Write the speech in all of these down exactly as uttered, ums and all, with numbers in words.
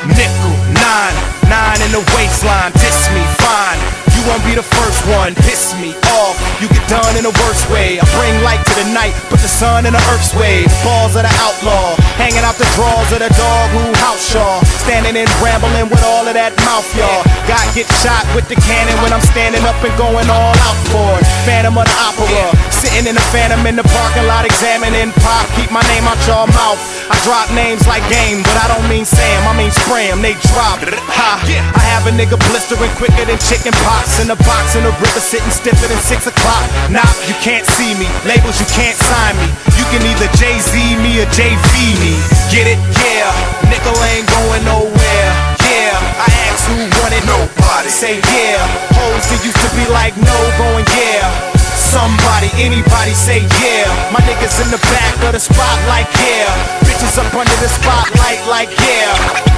nickel, nine, nine in the waistline, diss me, fine. You won't be the first one, piss me off. You get done in the worst way. I bring light to the night, put the sun in the earth's way. Balls of the outlaw, hanging out the drawers of the dog who house y'all. Standing and rambling with all of that mouth, y'all. God get shot with the cannon when I'm standing up and going all out for it. Phantom of the opera, sitting in the phantom in the parking lot examining pop. Keep my name out your mouth. I drop names like game, but I don't mean Sam, I mean spray 'em, they drop. Ha, I have a nigga blistering quicker than chicken pox. In a box in the river sitting stiffer than six o'clock. Nah, you can't see me, labels you can't sign me. You can either Jay-Z me or J V me. Get it? Yeah, nickel ain't going nowhere. Yeah, I ask who want it, nobody. Say yeah, hoes that used to be like no, going yeah. Somebody, anybody say yeah. My niggas in the back of the spotlight, yeah. Bitches up under the spotlight like yeah.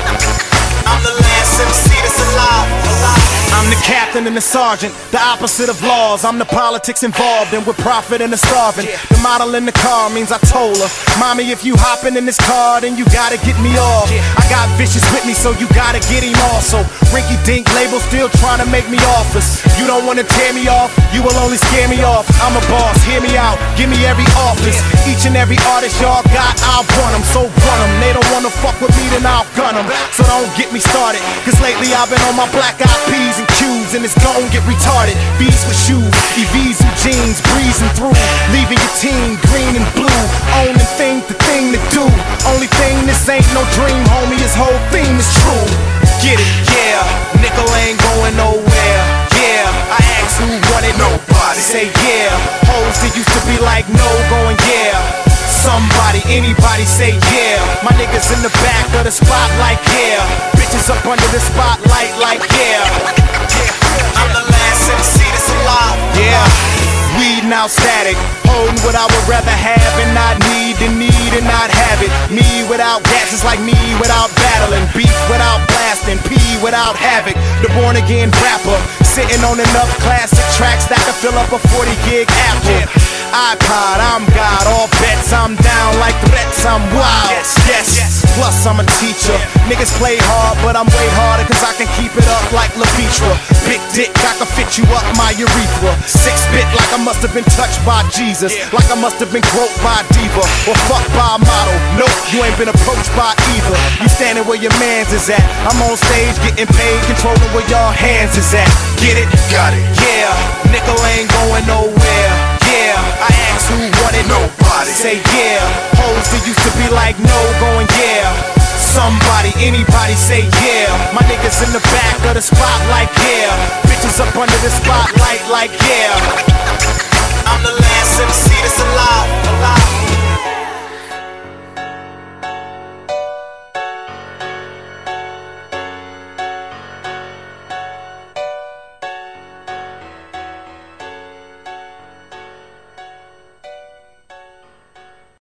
I'm the last M C that's alive, alive. I'm the captain and the sergeant, the opposite of laws. I'm the politics involved and with profit and the starving. The model in the car means I told her, mommy, if you hopping in this car, then you gotta get me off. I got vicious with me, so you gotta get him also. Rinky dink label still trying to make me office. You don't wanna tear me off, you will only scare me off. I'm a boss, hear me out, give me every office. Each and every artist y'all got, I want them, so want them. They don't wanna fuck with me, then I'll gun them. So don't get me started, cause lately I've been on my black eyed peas and Q's, and it's gon' get retarded. V's with shoes, E V's with jeans, breezing through, leaving your team green and blue. Only thing, the thing to do. Only thing, this ain't no dream, homie. This whole theme is true. Get it? Yeah. Nickel ain't going nowhere. Yeah. I ask who want it, nobody. Say yeah. Hoes that used to be like no, going yeah. Somebody, anybody say yeah. My niggas in the back of the spotlight, yeah. Bitches up under the spotlight like yeah. I'm the last M C that's alive. Yeah. Weed now static, holding what I would rather have and not need, and need and not have it. Me without gas is like me without battling. Beef without blasting, P without havoc. The born again rapper, sitting on enough classic tracks that can fill up a forty gig Apple iPod. I'm God, all bets I'm down like threats, I'm wild. Yes, yes, yes. Plus I'm a teacher. Niggas play hard, but I'm way harder cause I can keep it up like LaVitra. Big dick, I can fit you up my urethra. Six bit like I must have been touched by Jesus. Like I must have been groped by a diva or fucked by a model. Nope, you ain't been approached by either. You standing where your mans is at. I'm on stage getting paid, controlling where your hands is at. Get it? Got it. Yeah, nickel ain't going nowhere. Yeah, I ask who want it, nobody. Say yeah, hoes that used to be like no, going yeah. Somebody, anybody say yeah. My niggas in the back of the spotlight, yeah. Bitches up under the spotlight like yeah. I'm the last M C that's alive, alive.